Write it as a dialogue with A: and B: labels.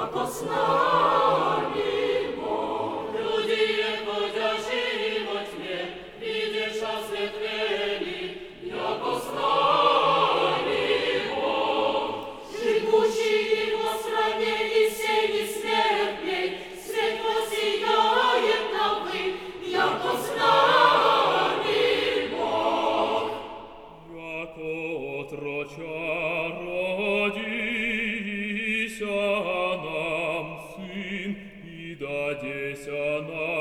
A: яко с нами Бог. Люди, ходящие во тьме, видишь осветление, яко с нами Бог. Живущие во стране и сени смертней, свет воссияет новый, яко с нами Бог.
B: Яко отроча родися нам сын, и дадеся нам